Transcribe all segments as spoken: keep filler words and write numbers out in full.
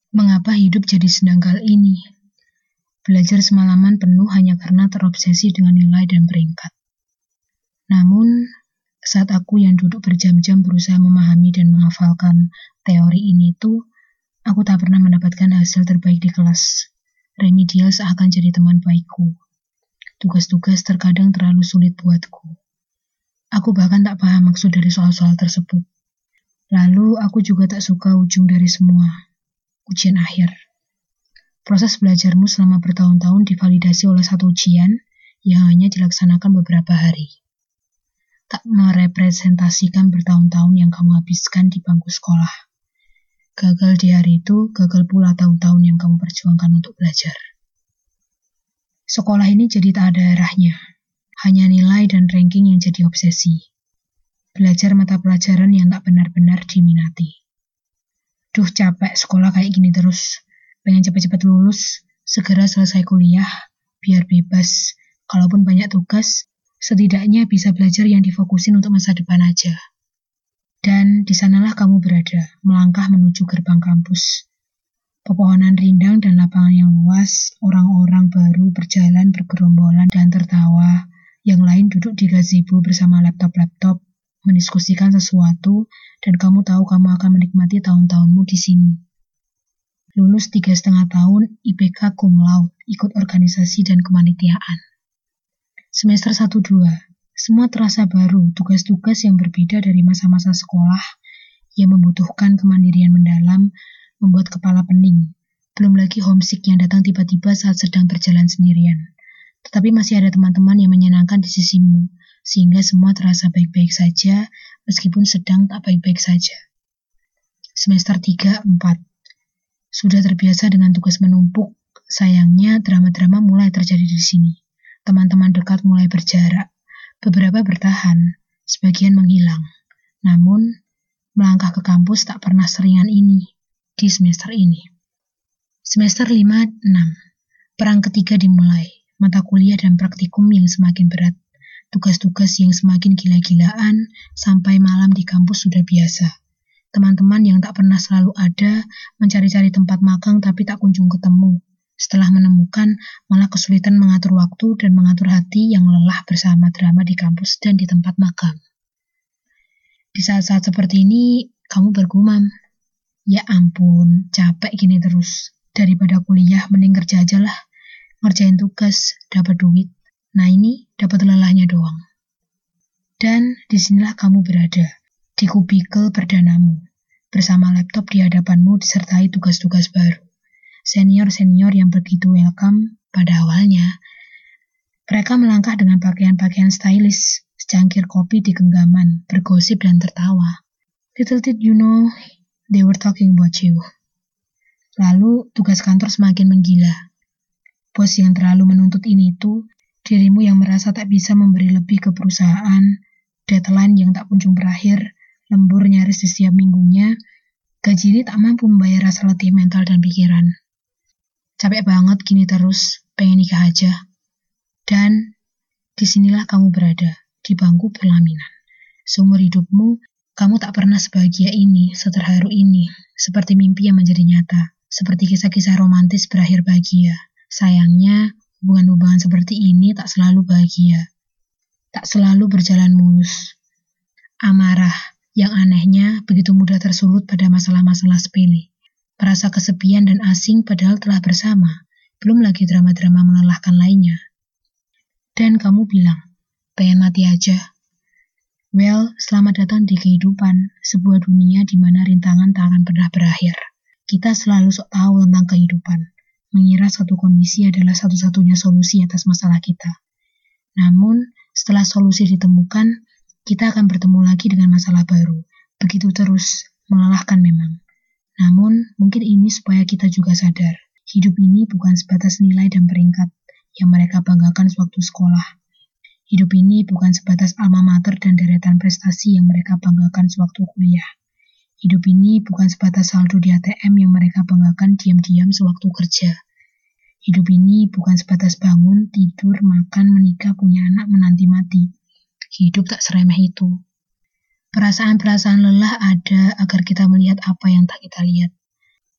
Mengapa hidup jadi sedangkal ini? Belajar semalaman penuh hanya karena terobsesi dengan nilai dan peringkat. Namun, saat aku yang duduk berjam-jam berusaha memahami dan menghafalkan teori ini tuh, aku tak pernah mendapatkan hasil terbaik di kelas. Remedial seakan jadi teman baikku. Tugas-tugas terkadang terlalu sulit buatku. Aku bahkan tak paham maksud dari soal-soal tersebut. Lalu aku juga tak suka ujung dari semua, ujian akhir. Proses belajarmu selama bertahun-tahun divalidasi oleh satu ujian yang hanya dilaksanakan beberapa hari. Tak merepresentasikan bertahun-tahun yang kamu habiskan di bangku sekolah. Gagal di hari itu, gagal pula tahun-tahun yang kamu perjuangkan untuk belajar. Sekolah ini jadi tak ada arahnya. Hanya nilai dan ranking yang jadi obsesi. Belajar mata pelajaran yang tak benar-benar diminati. Duh, capek sekolah kayak gini terus. Pengen cepat-cepat lulus, segera selesai kuliah, biar bebas. Kalaupun banyak tugas, setidaknya bisa belajar yang difokusin untuk masa depan aja. Dan di sanalah kamu berada, melangkah menuju gerbang kampus. Pepohonan rindang dan lapangan yang luas, orang-orang baru berjalan bergerombolan dan tertawa. Yang lain duduk di gazebo bersama laptop-laptop, mendiskusikan sesuatu, dan kamu tahu kamu akan menikmati tahun-tahunmu di sini. Lulus tiga setengah tahun, I P K cum laude, ikut organisasi dan kepanitiaan. Semester satu dua, semua terasa baru, tugas-tugas yang berbeda dari masa-masa sekolah yang membutuhkan kemandirian mendalam, membuat kepala pening. Belum lagi homesick yang datang tiba-tiba saat sedang berjalan sendirian. Tetapi masih ada teman-teman yang menyenangkan di sisimu, sehingga semua terasa baik-baik saja, meskipun sedang tak baik-baik saja. Semester tiga empat. Sudah terbiasa dengan tugas menumpuk, sayangnya drama-drama mulai terjadi di sini. Teman-teman dekat mulai berjarak, beberapa bertahan, sebagian menghilang. Namun, melangkah ke kampus tak pernah seringan ini, di semester ini. Semester lima enam, perang ketiga dimulai, mata kuliah dan praktikum yang semakin berat, tugas-tugas yang semakin gila-gilaan, sampai malam di kampus sudah biasa. Teman-teman yang tak pernah selalu ada, mencari-cari tempat magang tapi tak kunjung ketemu. Setelah menemukan, malah kesulitan mengatur waktu dan mengatur hati yang lelah bersama drama di kampus dan di tempat magang. Di saat-saat seperti ini, kamu bergumam, ya ampun, capek gini terus. Daripada kuliah, mending kerja aja lah. Ngerjain tugas, dapat duit. Nah ini, dapat lelahnya doang. Dan disinilah kamu berada, di kubikel perdanamu, bersama laptop di hadapanmu disertai tugas-tugas baru. Senior-senior yang begitu welcome pada awalnya. Mereka melangkah dengan pakaian-pakaian stylish, secangkir kopi di genggaman, bergosip dan tertawa. Little did you know, they were talking about you. Lalu, tugas kantor semakin menggila. Bos yang terlalu menuntut ini itu, dirimu yang merasa tak bisa memberi lebih ke perusahaan, deadline yang tak kunjung berakhir, lembur nyaris di setiap minggunya, gaji ini tak mampu membayar rasa letih mental dan pikiran. Capek banget gini terus, pengen nikah aja. Dan disinilah kamu berada, di bangku pelaminan. Seumur hidupmu, kamu tak pernah sebahagia ini, seterharu ini, seperti mimpi yang menjadi nyata, seperti kisah-kisah romantis berakhir bahagia. Sayangnya, hubungan-hubungan seperti ini tak selalu bahagia, tak selalu berjalan mulus. Amarah, yang anehnya begitu mudah tersulut pada masalah-masalah sepele. Merasa kesepian dan asing padahal telah bersama, belum lagi drama-drama melelahkan lainnya. Dan kamu bilang, pengen mati aja. Well, selamat datang di kehidupan, sebuah dunia di mana rintangan tak akan pernah berakhir. Kita selalu sok tahu tentang kehidupan, mengira suatu kondisi adalah satu-satunya solusi atas masalah kita. Namun, setelah solusi ditemukan, kita akan bertemu lagi dengan masalah baru. Begitu terus, melelahkan memang. Namun, mungkin ini supaya kita juga sadar, hidup ini bukan sebatas nilai dan peringkat yang mereka banggakan sewaktu sekolah. Hidup ini bukan sebatas alma mater dan deretan prestasi yang mereka banggakan sewaktu kuliah. Hidup ini bukan sebatas saldo di A T M yang mereka banggakan diam-diam sewaktu kerja. Hidup ini bukan sebatas bangun, tidur, makan, menikah, punya anak, menanti mati. Hidup tak seremeh itu. Perasaan-perasaan lelah ada agar kita melihat apa yang tak kita lihat.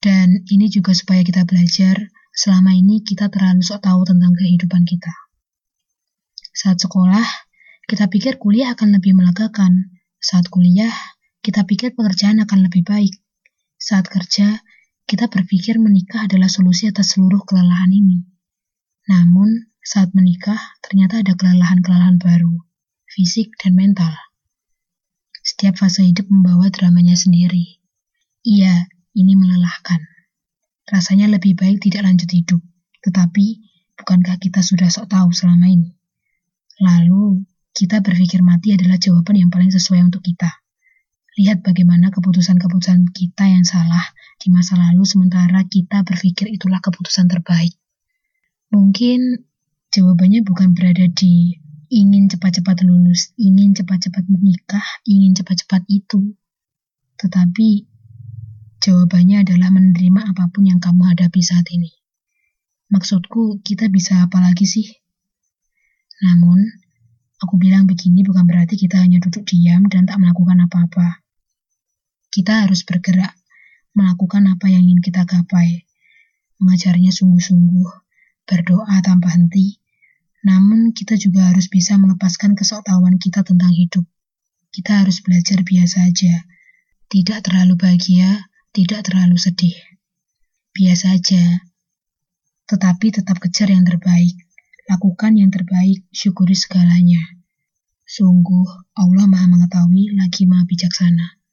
Dan ini juga supaya kita belajar, selama ini kita terlalu sok tahu tentang kehidupan kita. Saat sekolah, kita pikir kuliah akan lebih melegakan. Saat kuliah, kita pikir pekerjaan akan lebih baik. Saat kerja, kita berpikir menikah adalah solusi atas seluruh kelelahan ini. Namun, saat menikah, ternyata ada kelelahan-kelelahan baru, fisik dan mental. Setiap fase hidup membawa dramanya sendiri. Iya, ini melelahkan. Rasanya lebih baik tidak lanjut hidup, tetapi bukankah kita sudah sok tahu selama ini? Lalu, kita berpikir mati adalah jawaban yang paling sesuai untuk kita. Lihat bagaimana keputusan-keputusan kita yang salah di masa lalu sementara kita berpikir itulah keputusan terbaik. Mungkin jawabannya bukan berada di ingin cepat-cepat lulus, ingin cepat-cepat menikah, ingin cepat-cepat itu. Tetapi jawabannya adalah menerima apapun yang kamu hadapi saat ini. Maksudku, kita bisa apa lagi sih? Namun, aku bilang begini bukan berarti kita hanya duduk diam dan tak melakukan apa-apa. Kita harus bergerak, melakukan apa yang ingin kita gapai, mengajarnya sungguh-sungguh, berdoa tanpa henti. Namun, kita juga harus bisa melepaskan kesoktahuan kita tentang hidup. Kita harus belajar biasa aja. Tidak terlalu bahagia, tidak terlalu sedih. Biasa aja. Tetapi tetap kejar yang terbaik. Lakukan yang terbaik, syukuri segalanya. Sungguh, Allah Maha Mengetahui lagi Maha Bijaksana.